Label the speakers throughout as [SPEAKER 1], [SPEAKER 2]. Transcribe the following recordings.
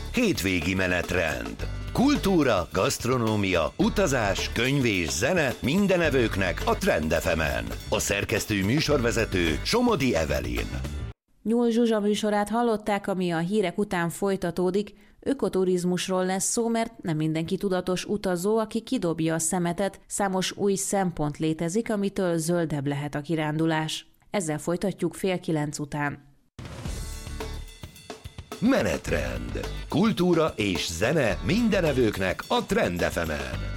[SPEAKER 1] hétvégi menetrend. Kultúra, gasztronómia, utazás, könyv és zene minden evőknek a Trend FM-en. A szerkesztő műsorvezető Somodi Evelyn.
[SPEAKER 2] Nyúl Zsuzsa műsorát hallották, ami a hírek után folytatódik. Ökoturizmusról lesz szó, mert nem mindenki tudatos utazó, aki kidobja a szemetet. Számos új szempont létezik, amitől zöldebb lehet a kirándulás. Ezzel folytatjuk 8:30 után.
[SPEAKER 1] Menetrend. Kultúra és zene minden evőknek a Trend FM-en.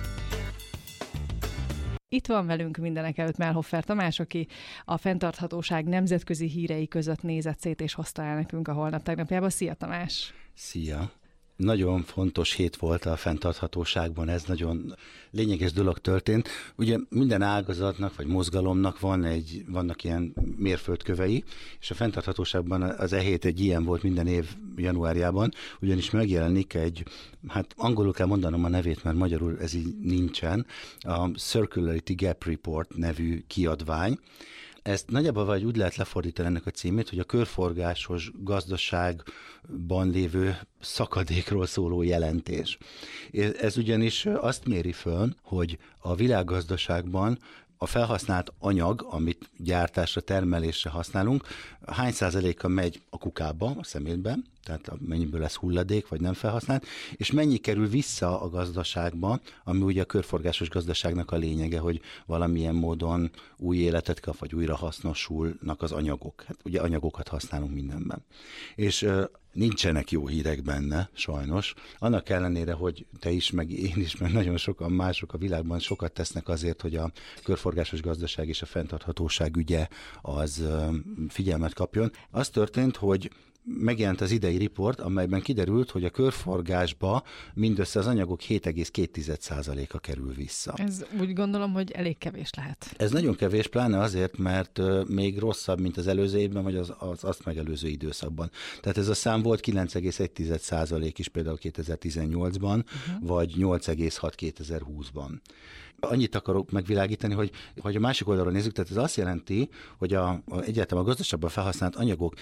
[SPEAKER 3] Itt van velünk mindenekelőtt Mellhoffer Tamás, aki a fenntarthatóság nemzetközi hírei között nézett szét és hozta el nekünk a holnap tegnapjában. Szia Tamás!
[SPEAKER 4] Szia! Nagyon fontos hét volt a fenntarthatóságban, ez nagyon lényeges dolog történt. Ugye minden ágazatnak vagy mozgalomnak vannak ilyen mérföldkövei, és a fenntarthatóságban az hét egy ilyen volt minden év januárjában, ugyanis megjelenik egy, hát angolul kell mondanom a nevét, mert magyarul ez így nincsen, a Circularity Gap Report nevű kiadvány. Ezt nagyjából vagy úgy lehet lefordítani ennek a címét, hogy a körforgásos gazdaságban lévő szakadékról szóló jelentés. Ez ugyanis azt méri föl, hogy a világgazdaságban a felhasznált anyag, amit gyártásra, termelésre használunk, hány százaléka megy a kukába, a szemétbe, tehát mennyiből lesz hulladék, vagy nem felhasznált, és mennyi kerül vissza a gazdaságba, ami ugye a körforgásos gazdaságnak a lényege, hogy valamilyen módon új életet kap, vagy újra hasznosulnak az anyagok. Hát ugye anyagokat használunk mindenben. És nincsenek jó hírek benne, sajnos. Annak ellenére, hogy te is, meg én is, meg nagyon sokan mások a világban sokat tesznek azért, hogy a körforgásos gazdaság és a fenntarthatóság ügye az figyelmet kapjon. Az történt, hogy megjelent az idei riport, amelyben kiderült, hogy a körforgásba mindössze az anyagok 7,2%-a kerül vissza.
[SPEAKER 3] Ez úgy gondolom, hogy elég kevés lehet.
[SPEAKER 4] Ez nagyon kevés, pláne azért, mert még rosszabb, mint az előző évben, vagy az azt megelőző időszakban. Tehát ez a szám volt 9,1% is például 2018-ban, vagy 8,6 2020-ban. Annyit akarok megvilágítani, hogy a másik oldalról nézzük, tehát ez azt jelenti, hogy egyáltalán a gazdaságban felhasznált anyagok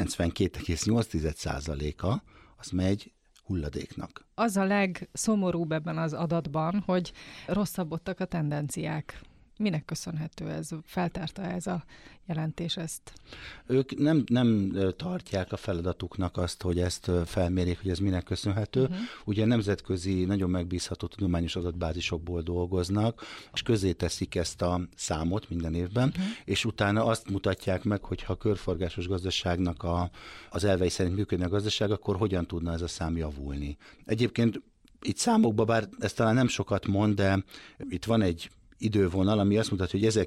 [SPEAKER 4] 92,8%-a az megy hulladéknak.
[SPEAKER 3] Az a legszomorúbb ebben az adatban, hogy rosszabbodtak a tendenciák. Minek köszönhető ez? Feltárta ez a jelentés ezt?
[SPEAKER 4] Ők nem tartják a feladatuknak azt, hogy ezt felmérjék, hogy ez minek köszönhető. Ugye nemzetközi, nagyon megbízható tudományos adatbázisokból dolgoznak, és közé teszik ezt a számot minden évben, és utána azt mutatják meg, hogy ha a körforgásos gazdaságnak az elvei szerint működne a gazdaság, akkor hogyan tudna ez a szám javulni. Egyébként itt számokban, bár ez talán nem sokat mond, de itt van egy idővonal, ami azt mutatja, hogy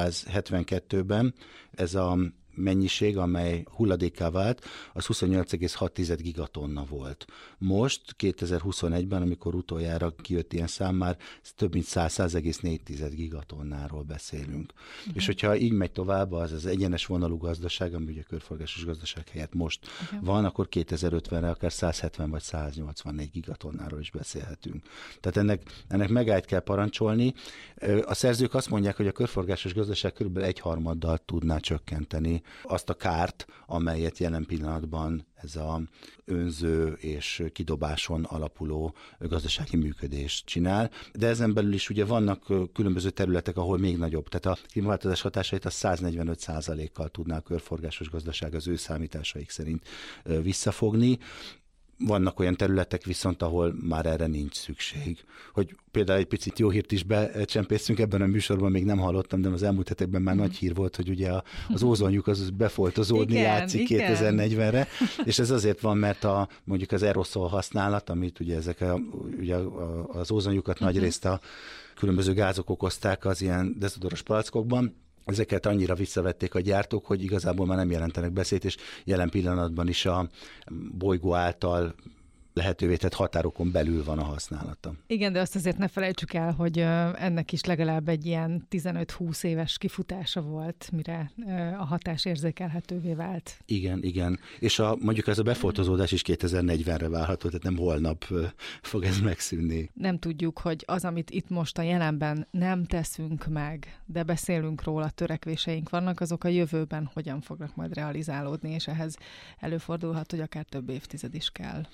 [SPEAKER 4] 1972-ben ez a mennyiség, amely hulladékká vált, az 28,6 gigatonna volt. Most, 2021-ben, amikor utoljára kijött ilyen szám, már több mint 100,4 gigatonnáról beszélünk. És hogyha így megy tovább, az egyenes vonalú gazdaság, ami ugye körforgásos gazdaság helyett most van, akkor 2050-re akár 170 vagy 184 gigatonnáról is beszélhetünk. Tehát ennek megállt kell parancsolni. A szerzők azt mondják, hogy a körforgásos gazdaság körülbelül 1/3 tudná csökkenteni azt a kárt, amelyet jelen pillanatban ez a önző és kidobáson alapuló gazdasági működés csinál. De ezen belül is ugye vannak különböző területek, ahol még nagyobb. Tehát a klímaváltozás hatásait a 145%-kal tudná a körforgásos gazdaság az ő számításaik szerint visszafogni. Vannak olyan területek viszont, ahol már erre nincs szükség. Hogy például egy picit jó hírt is becsempészünk, ebben a műsorban még nem hallottam, de az elmúlt hetekben már nagy hír volt, hogy ugye az ózonjuk az befoltozódni látszik 2040-re, és ez azért van, mert mondjuk az aerosol használat, amit ugye ugye az ózonjukat nagyrészt a különböző gázok okozták az ilyen dezodoros palackokban, ezeket annyira visszavették a gyártók, hogy igazából már nem jelentenek beszélt, és jelen pillanatban is a bolygó által lehetővé tett határokon belül van a használata.
[SPEAKER 3] Igen, de azt azért ne felejtsük el, hogy ennek is legalább egy ilyen 15-20 éves kifutása volt, mire a hatás érzékelhetővé vált.
[SPEAKER 4] Igen. És mondjuk ez a befoltozódás is 2040-re várható, tehát nem holnap fog ez megszűnni.
[SPEAKER 3] Nem tudjuk, hogy az, amit itt most a jelenben nem teszünk meg, de beszélünk róla, törekvéseink vannak, azok a jövőben hogyan fognak majd realizálódni, és ehhez előfordulhat, hogy akár több évtized is kell.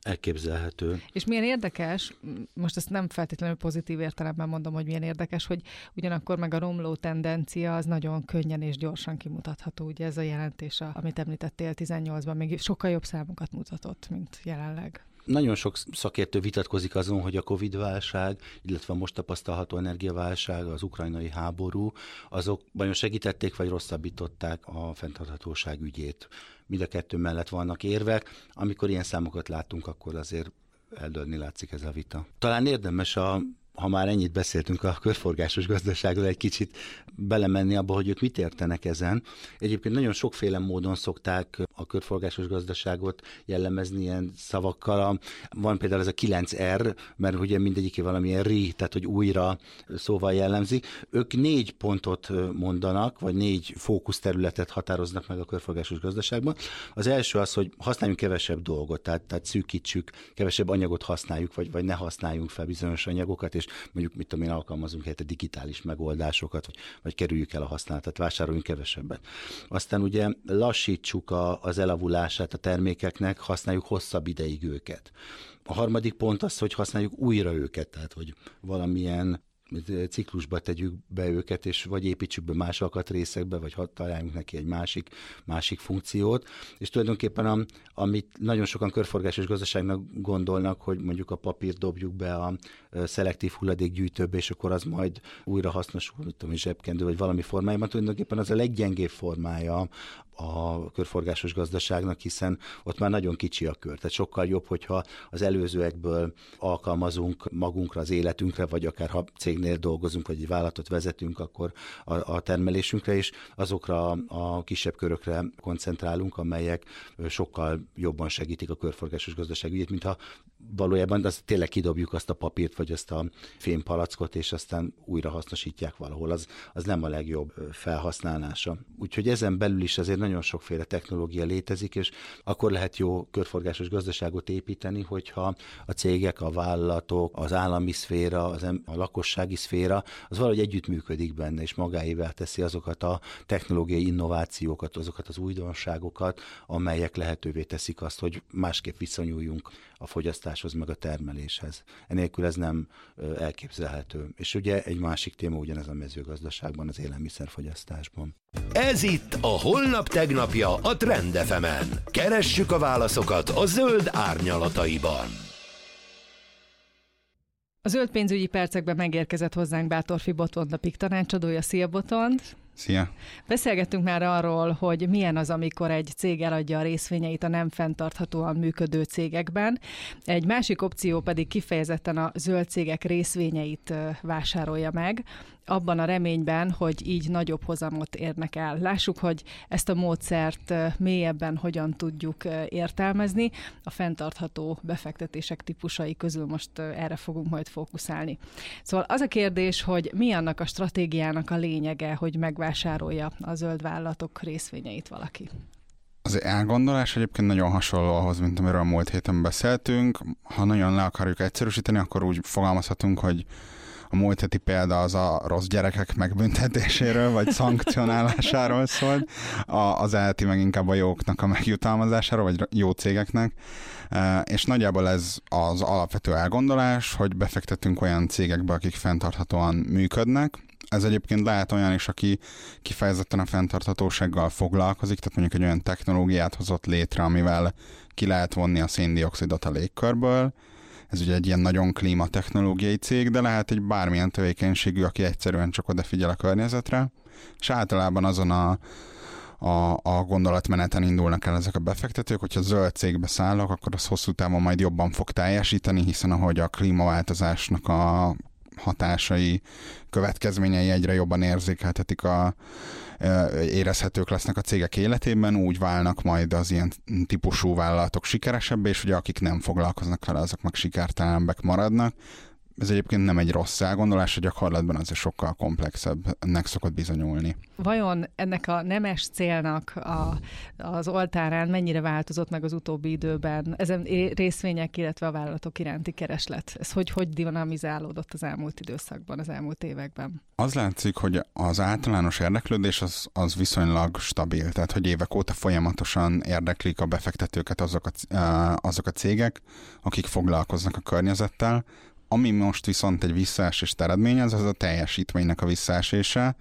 [SPEAKER 4] Elképzelhető.
[SPEAKER 3] És milyen érdekes, most ezt nem feltétlenül pozitív értelemben mondom, hogy milyen érdekes, hogy ugyanakkor meg a romló tendencia az nagyon könnyen és gyorsan kimutatható. Ugye ez a jelentés, amit említettél 18-ban, még sokkal jobb számokat mutatott, mint jelenleg.
[SPEAKER 4] Nagyon sok szakértő vitatkozik azon, hogy a Covid-válság, illetve a most tapasztalható energiaválság, az ukrajnai háború, azok vajon segítették, vagy rosszabbították a fenntarthatóság ügyét. Mind a kettő mellett vannak érvek. Amikor ilyen számokat látunk, akkor azért eldőlni látszik ez a vita. Talán érdemes ha már ennyit beszéltünk a körforgásos gazdaságról, egy kicsit belemenni abba, hogy ők mit értenek ezen. Egyébként nagyon sokféle módon szokták a körforgásos gazdaságot jellemezni ilyen szavakkal. Van például ez a 9R, mert ugye mindegyiké valamilyen tehát hogy újra szóval jellemzik. Ők 4 pontot mondanak, vagy 4 fókuszterületet határoznak meg a körforgásos gazdaságban. Az első az, hogy használjunk kevesebb dolgot, tehát szűkítsük, kevesebb anyagot használjuk, vagy ne használjunk fel bizonyos anyagokat, és mondjuk, mit tudom én, alkalmazunk helyette digitális megoldásokat, vagy kerüljük el a használatot, vásároljunk kevesebbet. Aztán ugye lassítsuk az elavulását a termékeknek, használjuk hosszabb ideig őket. A harmadik pont az, hogy használjuk újra őket, tehát hogy valamilyen ciklusba tegyük be őket, és vagy építsük be más alkatrészekbe, vagy találjunk neki egy másik funkciót. És tulajdonképpen amit nagyon sokan körforgásos gazdaságnak gondolnak, hogy mondjuk a papírt dobjuk be a szelektív hulladékgyűjtőbe, és akkor az majd újra hasznosul, mit tudom, zsebkendő, vagy valami formájában, tulajdonképpen az a leggyengébb formája a körforgásos gazdaságnak, hiszen ott már nagyon kicsi a kör. Tehát sokkal jobb, hogyha az előzőekből alkalmazunk magunkra, az életünkre, vagy akár ha cégnél dolgozunk, vagy egy vállalatot vezetünk, akkor a termelésünkre is azokra a kisebb körökre koncentrálunk, amelyek sokkal jobban segítik a körforgásos gazdaság ügyét, mintha valójában az tényleg kidobjuk azt a papírt, vagy azt a fémpalackot, és aztán újra hasznosítják valahol. Az nem a legjobb felhasználása. Úgyhogy ezen belül is azért nagyon sokféle technológia létezik, és akkor lehet jó körforgásos gazdaságot építeni, hogyha a cégek, a vállalatok, az állami szféra, a lakossági szféra, az valahogy együttműködik benne, és magáévá teszi azokat a technológiai innovációkat, azokat az újdonságokat, amelyek lehetővé teszik azt, hogy másképp viszonyuljunk a fogyasztáshoz, meg a termeléshez. Enélkül ez nem elképzelhető. És ugye egy másik téma ugyanez a mezőgazdaságban, az élelmiszerfogyasztásban.
[SPEAKER 1] Ez itt a Holnap tegnapja a Trend FM-en. Keressük a válaszokat a zöld árnyalataiban.
[SPEAKER 3] A zöld pénzügyi percekben megérkezett hozzánk Bátorfi Botond, a PIK tanácsadója. Szia, Botond!
[SPEAKER 5] Szia!
[SPEAKER 3] Beszélgettünk már arról, hogy milyen az, amikor egy cég eladja a részvényeit a nem fenntarthatóan működő cégekben. Egy másik opció pedig kifejezetten a zöld cégek részvényeit vásárolja meg, abban a reményben, hogy így nagyobb hozamot érnek el. Lássuk, hogy ezt a módszert mélyebben hogyan tudjuk értelmezni. A fenntartható befektetések típusai közül most erre fogunk majd fókuszálni. Szóval az a kérdés, hogy mi annak a stratégiának a lényege, hogy megvásárolja a zöld vállalatok részvényeit valaki?
[SPEAKER 5] Az elgondolás egyébként nagyon hasonló ahhoz, mint amiről a múlt héten beszéltünk. Ha nagyon le akarjuk egyszerűsíteni, akkor úgy fogalmazhatunk, hogy a múlt heti példa az a rossz gyerekek megbüntetéséről, vagy szankcionálásáról szólt, az elti meg inkább a jóknak a megjutalmazásáról, vagy jó cégeknek, és nagyjából ez az alapvető elgondolás, hogy befektetünk olyan cégekbe, akik fenntarthatóan működnek. Ez egyébként lehet olyan is, aki kifejezetten a fenntarthatósággal foglalkozik, tehát mondjuk egy olyan technológiát hozott létre, amivel ki lehet vonni a széndioxidot a légkörből. Ez ugye egy ilyen nagyon klímatechnológiai cég, de lehet egy bármilyen tevékenységű, aki egyszerűen csak odafigyel a környezetre, és általában azon a gondolatmeneten indulnak el ezek a befektetők, hogyha zöld cégbe szállok, akkor az hosszú távon majd jobban fog teljesíteni, hiszen ahogy a klímaváltozásnak a hatásai, következményei egyre jobban érzékeltetik, érezhetők lesznek a cégek életében, úgy válnak majd az ilyen típusú vállalatok sikeresebbé, és ugye akik nem foglalkoznak vele, azok meg sikertelenebbek maradnak. ez egyébként nem egy rossz elgondolás, a gyakorlatban azért sokkal komplexebbnek szokott bizonyulni.
[SPEAKER 3] Vajon ennek a nemes célnak az oltárán mennyire változott meg az utóbbi időben ezen részvények, illetve a vállalatok iránti kereslet? Ez hogy dinamizálódott az elmúlt időszakban, az elmúlt években?
[SPEAKER 5] Az látszik, hogy az általános érdeklődés az viszonylag stabil, tehát hogy évek óta folyamatosan érdeklik a befektetőket azok a cégek, akik foglalkoznak a környezettel. Ami most viszont egy visszaesést eredményez, az a teljesítménynek a visszaesése.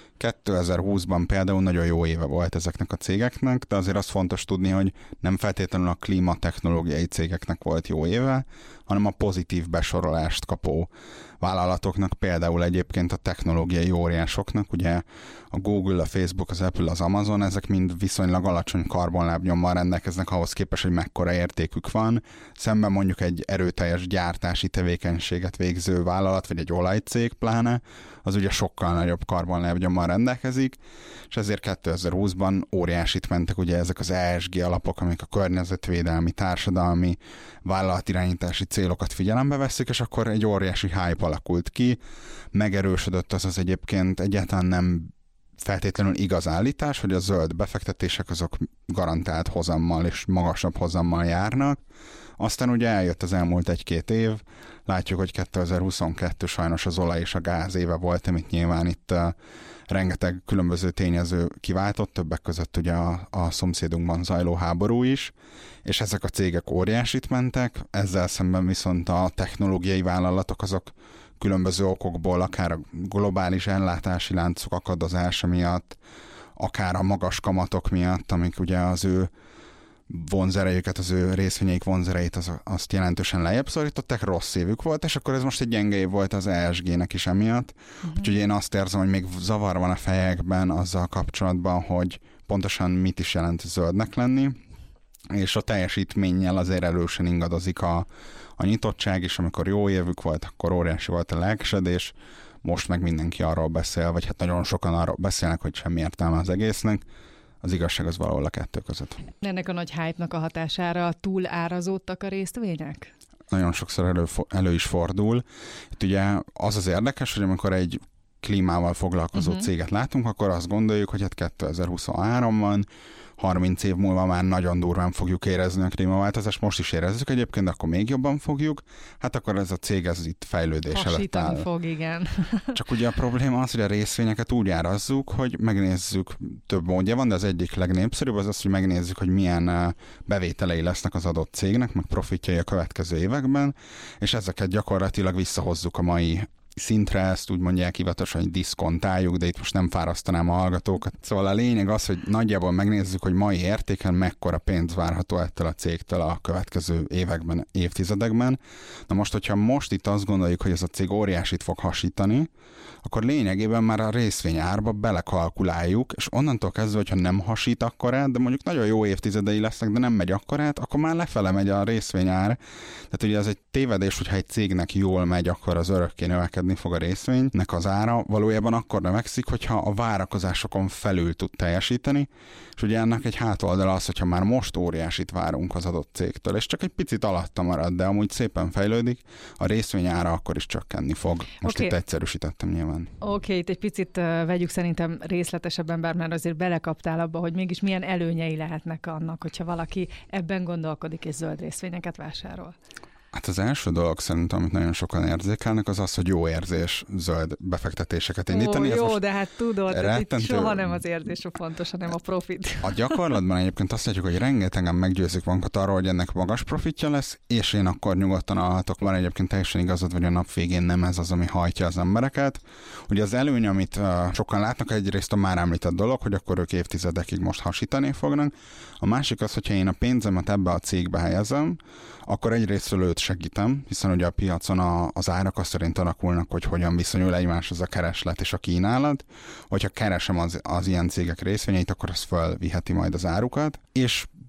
[SPEAKER 5] 2020-ban például nagyon jó éve volt ezeknek a cégeknek, de azért az fontos tudni, hogy nem feltétlenül a klímatechnológiai cégeknek volt jó éve, hanem a pozitív besorolást kapó vállalatoknak, például egyébként a technológiai óriásoknak, ugye a Google, a Facebook, az Apple, az Amazon, ezek mind viszonylag alacsony karbonlábnyommal rendelkeznek ahhoz képest, hogy mekkora értékük van. Szemben mondjuk egy erőteljes gyártási tevékenységet végző vállalat, vagy egy olajcég pláne, az ugye sokkal nagyobb karbonlábnyommal rendelkezik, és ezért 2020-ban óriásit mentek ugye ezek az ESG alapok, amik a környezetvédelmi, társadalmi, vállalatirányítási célokat figyelembe veszik, és akkor egy óriási hype alakult ki, megerősödött az egyébként egyáltalán nem feltétlenül igaz állítás, hogy a zöld befektetések azok garantált hozammal és magasabb hozammal járnak. Aztán ugye eljött az elmúlt 1-2 év, látjuk, hogy 2022 sajnos az olaj és a gáz éve volt, amit nyilván itt rengeteg különböző tényező kiváltott, többek között ugye a szomszédunkban zajló háború is, és ezek a cégek óriásit mentek, ezzel szemben viszont a technológiai vállalatok azok különböző okokból, akár a globális ellátási láncok akadozása miatt, akár a magas kamatok miatt, amik ugye az ő vonzerejüket, az ő részvényeik vonzerejét azt jelentősen lejjebb szorították, rossz évük volt, és akkor ez most egy gyenge év volt az ESG-nek is emiatt. Úgyhogy én azt érzem, hogy még zavar van a fejekben azzal kapcsolatban, hogy pontosan mit is jelent zöldnek lenni, és a teljesítménnyel azért erősen ingadozik a nyitottság, és amikor jó évük volt, akkor óriási volt a lelkesedés, most meg mindenki arról beszél, vagy hát nagyon sokan arról beszélnek, hogy semmi értelme az egésznek. Az igazság az valahol a kettő között.
[SPEAKER 3] Ennek a nagy hype-nak a hatására túl árazódtak a résztvények?
[SPEAKER 5] Nagyon sokszor elő is fordul. Itt ugye az érdekes, hogy amikor egy klímával foglalkozó céget látunk, akkor azt gondoljuk, hogy hát 2023 van, 30 év múlva már nagyon durván fogjuk érezni a klímaváltozást, most is érezzük egyébként, de akkor még jobban fogjuk. Hát akkor ez a cég ez itt fejlődés előtt áll.
[SPEAKER 3] Fog, igen.
[SPEAKER 5] Csak ugye a probléma az, hogy a részvényeket úgy árazzuk, hogy megnézzük, több módja van, de az egyik legnépszerűbb az, hogy megnézzük, hogy milyen bevételei lesznek az adott cégnek, meg profitjai a következő években, és ezeket gyakorlatilag visszahozzuk a mai szintre, ezt úgy mondják hivatalosan, hogy diszkontáljuk, de itt most nem fárasztanám a hallgatókat. Szóval a lényeg az, hogy nagyjából megnézzük, hogy mai értéken mekkora pénz várható ettől a cégtől a következő években, évtizedekben. Na most, hogyha most itt azt gondoljuk, hogy ez a cég óriásit fog hasítani, akkor lényegében már a részvény árba belekalkuláljuk, és onnantól kezdve, hogyha nem hasít akkorát, de mondjuk nagyon jó évtizedei lesznek, de nem megy akkorát, akkor már lefele megy a részvényár. Tehát ugye ez egy tévedés, hogyha egy cégnek jól megy, akkor az örökké növekedni fog a részvénynek az ára. Valójában akkor növekszik, hogyha a várakozásokon felül tud teljesíteni, és ugye ennek egy hátoldala az, hogyha már most óriásit várunk az adott cégtől, és csak egy picit alatta marad, de amúgy szépen fejlődik, a részvény ára akkor is csökkenni fog. Most itt egyszerűsítettem nyilván.
[SPEAKER 3] Oké, itt egy picit vegyük szerintem részletesebben, bár már azért belekaptál abba, hogy mégis milyen előnyei lehetnek annak, hogyha valaki ebben gondolkodik és zöld részvényeket vásárol.
[SPEAKER 5] Hát az első dolog szerintem, amit nagyon sokan érzékelnek, az az, hogy jó érzés zöld befektetéseket indítani.
[SPEAKER 3] Jó, de hát tudod, itt soha nem az érzés a fontos, hanem a profit.
[SPEAKER 5] A gyakorlatban egyébként azt látjuk, hogy rengetegen meggyőzik magunkat arról, hogy ennek magas profitja lesz, és én akkor nyugodtan alhatok. Van egyébként teljesen igazad, hogy a nap végén nem ez az, ami hajtja az embereket. Ugye az előny, amit sokan látnak, egyrészt a már említett dolog, hogy akkor ők évtizedekig most hasítani fognak. A másik az, hogyha én a pénzemet ebbe a cégbe helyezem, akkor egyrésztről őt segítem, hiszen ugye a piacon az árak azt szerint alakulnak, hogy hogyan viszonyul egymáshoz a kereslet és a kínálat. Hogyha keresem az ilyen cégek részvényeit, akkor az fölviheti majd az árukat, és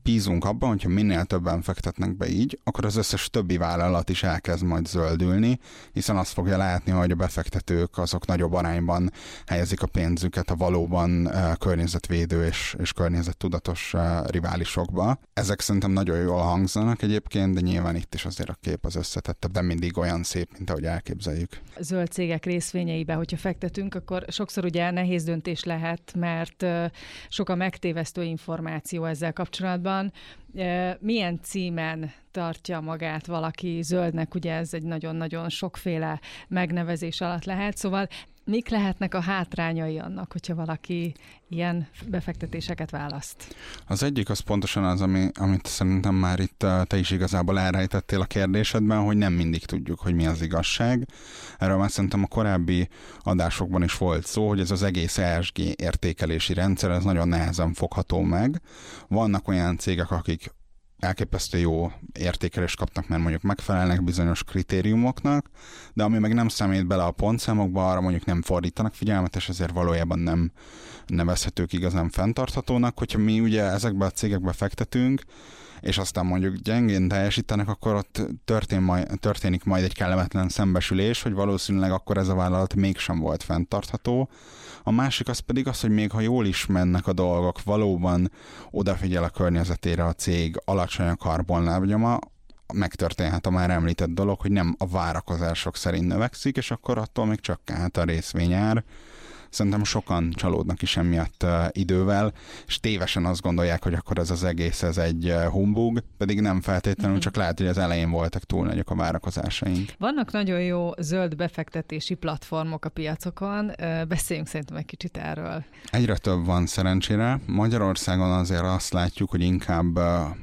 [SPEAKER 5] bízunk abban, hogyha minél többen fektetnek be így, akkor az összes többi vállalat is elkezd majd zöldülni, hiszen azt fogja látni, hogy a befektetők azok nagyobb arányban helyezik a pénzüket a valóban környezetvédő és környezettudatos riválisokba. Ezek szerintem nagyon jól hangzanak egyébként, de nyilván itt is azért a kép az összetettebb, de mindig olyan szép, mint ahogy elképzeljük.
[SPEAKER 3] Zöld cégek részvényeibe, hogyha fektetünk, akkor sokszor ugye nehéz döntés lehet, mert sok a megtévesztő információ ezzel kapcsolatban. Milyen címen tartja magát valaki zöldnek, ugye ez egy nagyon-nagyon sokféle megnevezés alatt lehet, szóval mik lehetnek a hátrányai annak, hogyha valaki ilyen befektetéseket választ?
[SPEAKER 5] Az egyik az pontosan az, amit szerintem már itt te is igazából elrejtettél a kérdésedben, hogy nem mindig tudjuk, hogy mi az igazság. Erről már szerintem a korábbi adásokban is volt szó, hogy ez az egész ESG értékelési rendszer, ez nagyon nehezen fogható meg. Vannak olyan cégek, akik elképesztő jó értékelést kapnak, mert mondjuk megfelelnek bizonyos kritériumoknak, de ami meg nem számít bele a pontszámokba, arra mondjuk nem fordítanak figyelmet, és ezért valójában nem nevezhetők igazán fenntarthatónak. Hogyha mi ugye ezekbe a cégekbe fektetünk, és aztán mondjuk gyengén teljesítenek, akkor ott történik majd egy kellemetlen szembesülés, hogy valószínűleg akkor ez a vállalat mégsem volt fenntartható. A másik az pedig az, hogy még ha jól is mennek a dolgok, valóban odafigyel a környezetére a cég, alacsony a karbonlábnyoma, megtörténhet a már említett dolog, hogy nem a várakozások szerint növekszik, és akkor attól még csökkenhet a részvényár. Szerintem sokan csalódnak is emiatt idővel, és tévesen azt gondolják, hogy akkor ez az egész, ez egy humbug, pedig nem feltétlenül, csak lehet, hogy az elején voltak túl nagyok a várakozásaink.
[SPEAKER 3] Vannak nagyon jó zöld befektetési platformok a piacokon, beszéljünk szerintem egy kicsit erről.
[SPEAKER 5] Egyre több van szerencsére. Magyarországon azért azt látjuk, hogy inkább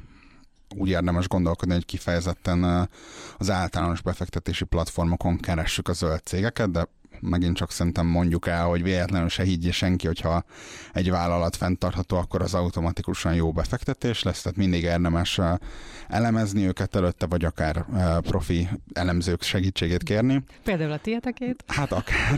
[SPEAKER 5] úgy érdemes gondolkodni, hogy kifejezetten az általános befektetési platformokon keressük a zöld cégeket, de megint csak szerintem mondjuk el, hogy véletlenül se higgye senki, hogyha egy vállalat fenntartható, akkor az automatikusan jó befektetés lesz, tehát mindig érdemes elemezni őket előtte, vagy akár profi elemzők segítségét kérni.
[SPEAKER 3] Például a tietekét?
[SPEAKER 5] Hát akár,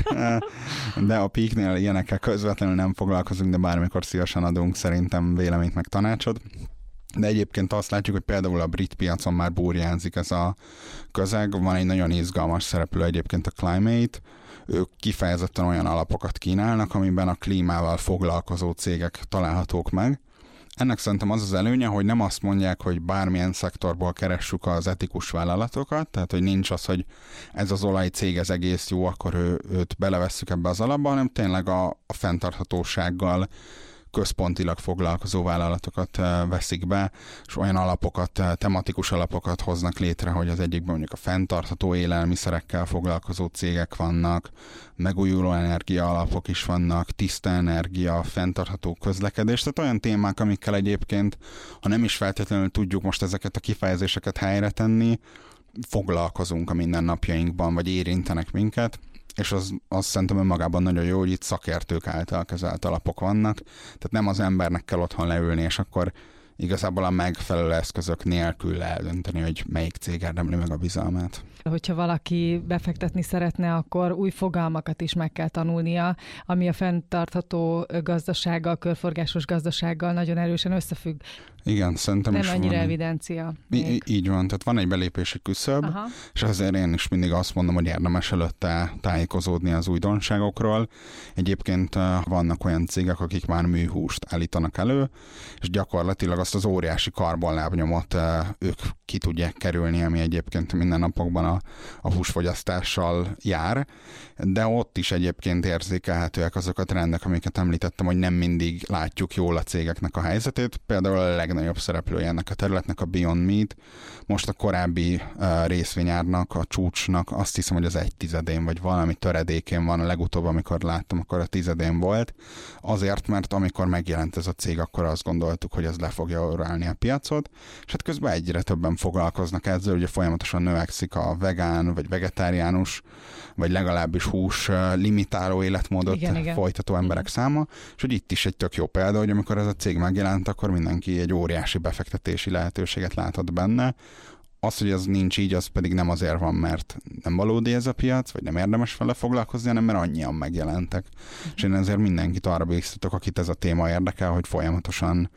[SPEAKER 5] de a Peaknél ilyenekkel közvetlenül nem foglalkozunk, de bármikor szívesen adunk szerintem véleményt meg tanácsot. De egyébként azt látjuk, hogy például a brit piacon már burjánzik ez a közeg. Van egy nagyon izgalmas szereplő egyébként, a Climate. Ők kifejezetten olyan alapokat kínálnak, amiben a klímával foglalkozó cégek találhatók meg. Ennek szerintem az az előnye, hogy nem azt mondják, hogy bármilyen szektorból keressük az etikus vállalatokat, tehát hogy nincs az, hogy ez az olajcég, ez egész jó, akkor őt belevesszük ebbe az alapba, hanem tényleg a fenntarthatósággal központilag foglalkozó vállalatokat veszik be, és olyan alapokat, tematikus alapokat hoznak létre, hogy az egyikben mondjuk a fenntartható élelmiszerekkel foglalkozó cégek vannak, megújuló energia alapok is vannak, tiszta energia, fenntartható közlekedés, tehát olyan témák, amikkel egyébként, ha nem is feltétlenül tudjuk most ezeket a kifejezéseket helyre tenni, foglalkozunk a mindennapjainkban, vagy érintenek minket, és az szerintem önmagában nagyon jó, hogy itt szakértők által kezelt alapok vannak, tehát nem az embernek kell otthon leülni, és akkor igazából a megfelelő eszközök nélkül eldönteni, hogy melyik cég érdemli meg a bizalmát.
[SPEAKER 3] Hogyha valaki befektetni szeretne, akkor új fogalmakat is meg kell tanulnia, ami a fenntartható gazdasággal, körforgásos gazdasággal nagyon erősen összefügg.
[SPEAKER 5] Igen, szerintem
[SPEAKER 3] nem
[SPEAKER 5] is
[SPEAKER 3] annyira
[SPEAKER 5] van.
[SPEAKER 3] Evidencia.
[SPEAKER 5] Így van, tehát van egy belépési küszöb, és azért én is mindig azt mondom, hogy érdemes előtte tájékozódni az újdonságokról. Egyébként vannak olyan cégek, akik már műhúst állítanak elő, és gyakorlatilag azt az óriási karbonlábnyomot ők ki tudják kerülni, ami egyébként minden napokban a húsfogyasztással jár, de ott is egyébként érzékelhetőek azok a trendek, amiket említettem, hogy nem mindig látjuk jól a cégeknek a helyzetét. Például a legnagyobb szereplője ennek a területnek a Beyond Meat. Most a korábbi részvényárnak, a csúcsnak azt hiszem, hogy az 1/10 vagy valami töredékén van, a legutóbb, amikor láttam, akkor a 10 volt. Azért, mert amikor megjelent ez a cég, akkor azt gondoltuk, hogy ez le fogja uralni a piacot, és hát közben egyre többen foglalkoznak ezzel, ugye folyamatosan növekszik a vegán, vagy vegetáriánus, vagy legalábbis hús limitáló életmódot folytató emberek száma, és hogy itt is egy tök jó példa, hogy amikor ez a cég megjelent, akkor mindenki egy óriási befektetési lehetőséget látott benne. Az, hogy ez nincs így, az pedig nem azért van, mert nem valódi ez a piac, vagy nem érdemes vele foglalkozni, hanem mert annyian megjelentek. És én ezért mindenkit arra bíztatok, akit ez a téma érdekel, hogy folyamatosan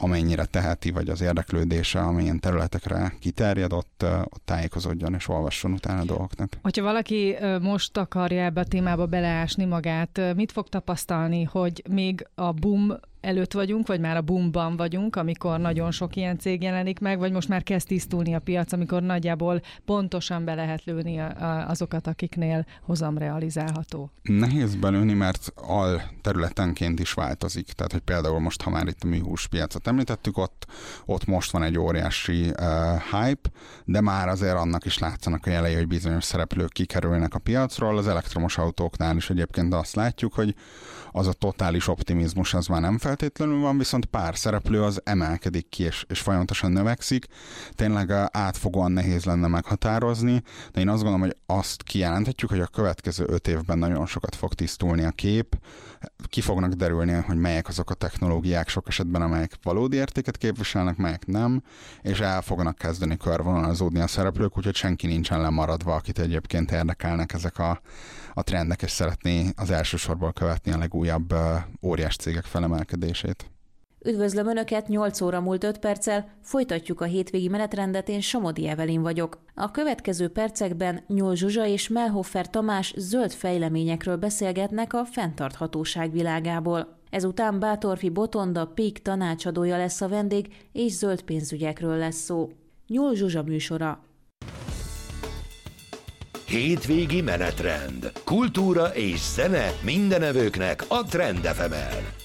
[SPEAKER 5] amennyire teheti, vagy az érdeklődése, amilyen területekre kiterjed, ott tájékozódjon és olvasson utána a dolgoknak.
[SPEAKER 3] Hogyha valaki most akarja ebbe a témába beleásni magát, mit fog tapasztalni, hogy még a boom előtt vagyunk, vagy már a boomban vagyunk, amikor nagyon sok ilyen cég jelenik meg, vagy most már kezd tisztulni a piac, amikor nagyjából pontosan be lehet lőni azokat, akiknél hozam realizálható?
[SPEAKER 5] Nehéz belőni, mert területenként is változik. Tehát, hogy például most, ha már itt a műhús piacot említettük, ott most van egy óriási hype, de már azért annak is látszanak a jelei, hogy bizonyos szereplők kikerülnek a piacról. Az elektromos autóknál is egyébként azt látjuk, hogy az a totális optimizmus az már nem feltétlenül van, viszont pár szereplő az emelkedik ki, és folyamatosan növekszik. Tényleg átfogóan nehéz lenne meghatározni, de én azt gondolom, hogy azt kijelenthetjük, hogy a következő 5 évben nagyon sokat fog tisztulni a kép, ki fognak derülni, hogy melyek azok a technológiák sok esetben, amelyek valódi értéket képviselnek, melyek nem, és el fognak kezdeni körvonalazódni a szereplők, úgyhogy senki nincsen lemaradva, akit egyébként érdekelnek ezek a trendek, és szeretné az elsősorban követni a legújabb óriás cégek felemelkedését.
[SPEAKER 2] Üdvözlöm Önöket, 8 óra múlt 5 perccel, folytatjuk a hétvégi menetrendet, én Somodi Evelin vagyok. A következő percekben Nyúl Zsuzsa és Mellhofer Tamás zöld fejleményekről beszélgetnek a fenntarthatóság világából. Ezután Bátorfi Botonda PIK tanácsadója lesz a vendég, és zöld pénzügyekről lesz szó. Nyúl Zsuzsa műsora.
[SPEAKER 1] Hétvégi menetrend. Kultúra és zene mindenevőknek a Trend FM-en.